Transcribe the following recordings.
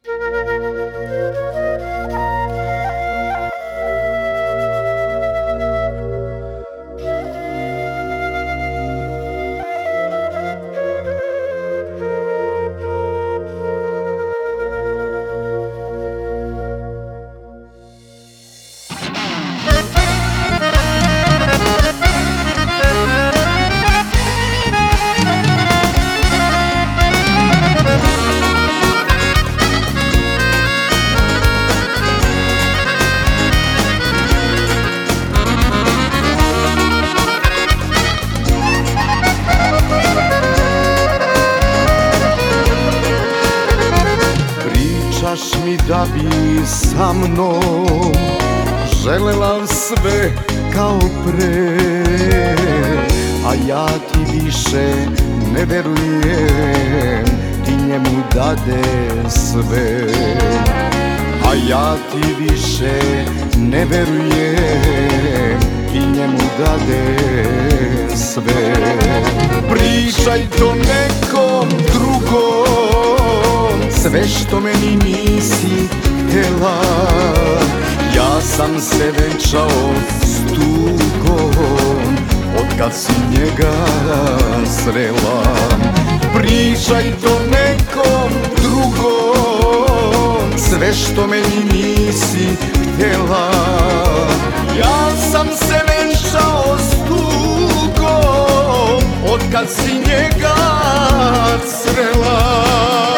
Pričaš mi da bi sa mnom želela sve kao pre, a ja ti više ne verujem, ti njemu dade sve. A ja ti više ne verujem, ti njemu dade sve. Pričaj to nekom drugom, sve što meni nisi htjela. Ja sam se venčao s tugom otkad si njega srela. Pričaj to nekom drugom, sve što meni nisi htjela. Ja sam se venčao s tugom otkad si njega srela.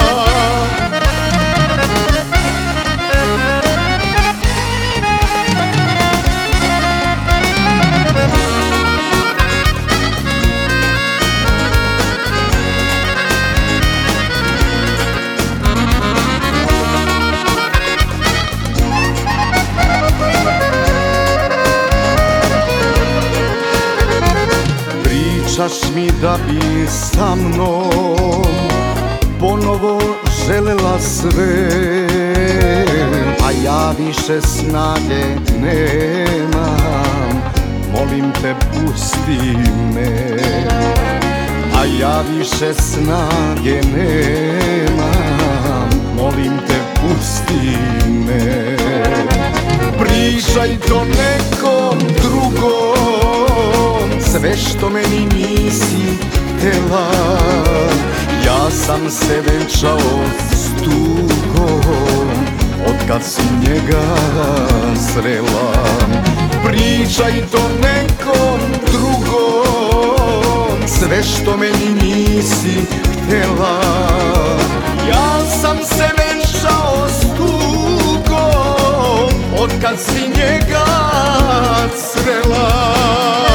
Pričaš mi da bi sa mnom ponovo želela sve, a ja više snage nemam, molim te pusti me. A ja više snage nemam, molim te pusti me. Pričaj to nekom drugom, sve što meni nisi htjela. Ja sam se venčao s tugom otkad si njega srela. Pričaj to nekom drugom, sve što meni nisi htjela. Ja sam se venčao s tugom otkad si njega srela.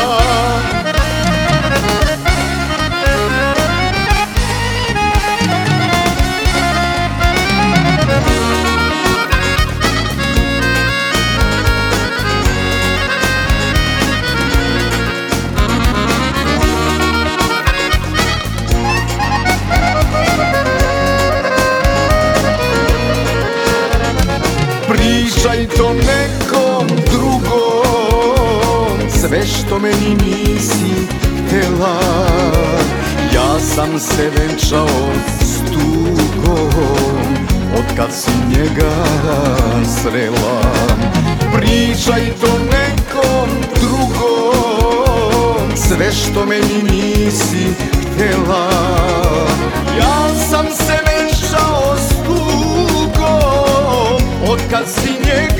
Pričaj to nekom drugom, sve što meni nisi htjela. Ja sam se venčao s tugom otkad si njega srela. Pričaj to nekom drugom, sve što meni nisi htjela. Ja sam se venčao s tugom otkad si njega